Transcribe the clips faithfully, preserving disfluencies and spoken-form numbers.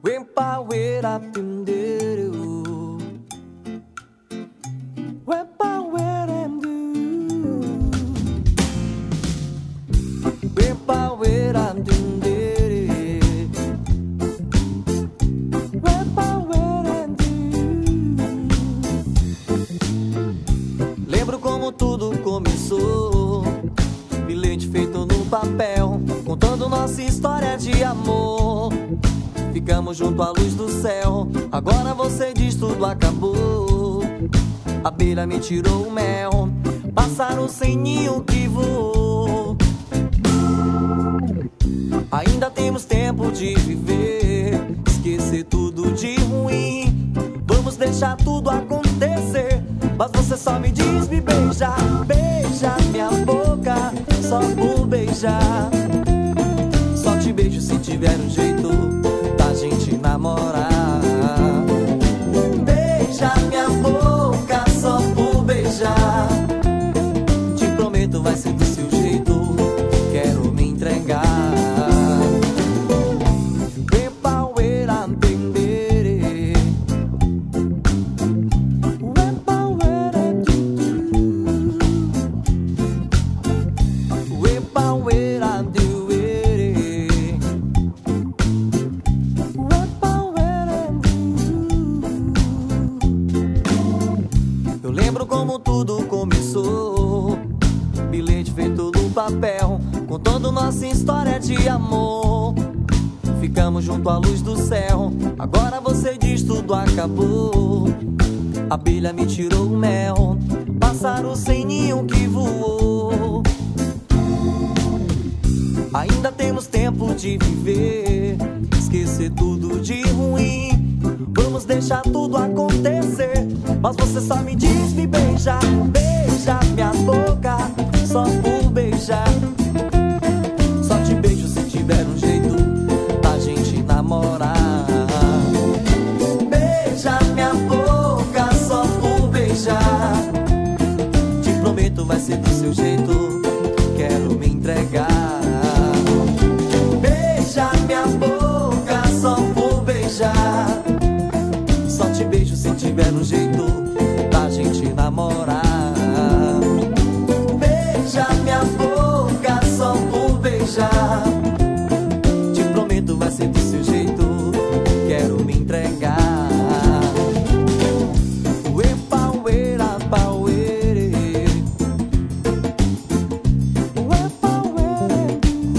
Lembro como tudo começou, bilhete feito no papel, contando nossa história de amor. Ficamos junto à luz do céu, agora você diz tudo acabou. A abelha me tirou o mel, pássaro sem ninho que voou. Ainda temos tempo de viver, esquecer tudo de ruim. Vamos deixar tudo acontecer, mas você só me diz me beija. Beija minha boca, só por beijar. Só te beijo se tiver um jeito da gente namorar. Beija minha boca, só por beijar. Te prometo vai ser do seu jeito, quero me entregar. Lembro como tudo começou, bilhete feito no papel, contando nossa história de amor. Ficamos junto à luz do céu, agora você diz tudo acabou. A abelha me tirou o mel, pássaro sem ninho que voou. Ainda temos tempo de viver, esquecer tudo de ruim. Vamos deixar tudo acontecer, mas você só me diz me beija. Beija minha boca, só por beijar. Só te beijo se tiver um jeito da gente namorar. Beija minha boca, só por beijar. Te prometo vai ser do seu jeito, quero me entregar. Beija minha boca, só por beijar. Só te beijo se tiver um jeito da gente namorar. Beija minha boca, só por beijar. Te prometo vai ser do seu jeito, quero me entregar. Uepaueira, pauere. Uepaueira.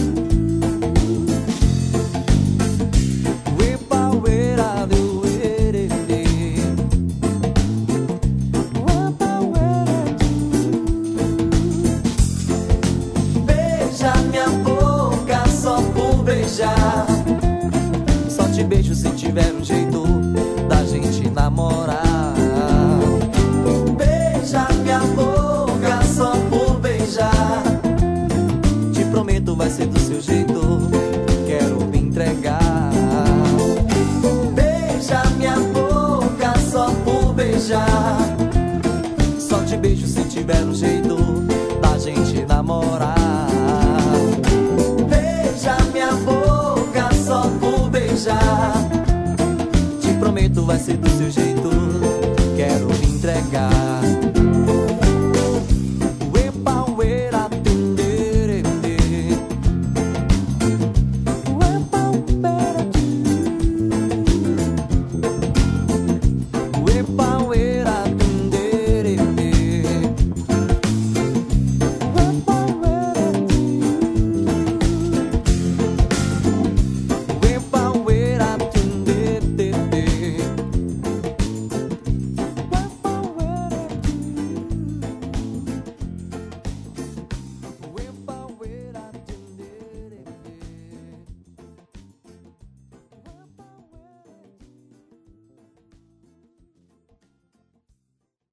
Uepaueira do ere. Beija minha boca, só por beijar. Só te beijo se tiver um jeito da gente namorar. Beija minha boca, só por beijar. Te prometo vai ser do seu jeito, quero me entregar. Beija minha boca, só por beijar. Só te beijo se tiver um jeito da gente namorar. Beija minha boca, só por beijar. Te prometo vai ser do seu jeito, quero me entregar.